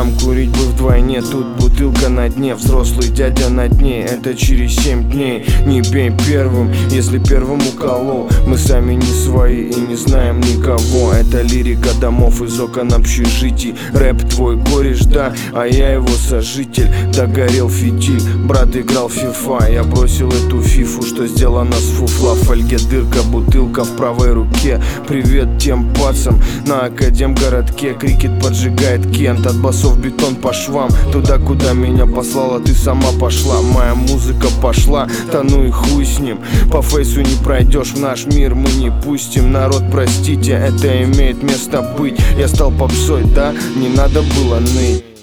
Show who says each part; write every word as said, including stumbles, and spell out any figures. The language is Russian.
Speaker 1: Там курить бы вдвойне, тут бутылка на дне. Взрослый дядя над ней, это через семь дней. Не бей первым, если первым уколол. Мы сами не свои и не знаем никого. Это лирика домов из окон общежитий. Рэп твой кореш, да, а я его сожитель. Догорел фитиль, брат играл в фифа. Я бросил эту фифу, что сделана с фуфла. В фольге дырка, бутылка в правой руке. Привет тем пацам на Академгородке. Крикет поджигает Кент, от басов бетон по швам. Туда, куда меня послала, ты сама пошла. Моя музыка пошла, да ну и хуй с ним. По фейсу не пройдешь, в наш мир мы не пустим. Народ, простите, это имеет место быть. Я стал попсой, да, не надо было ныть.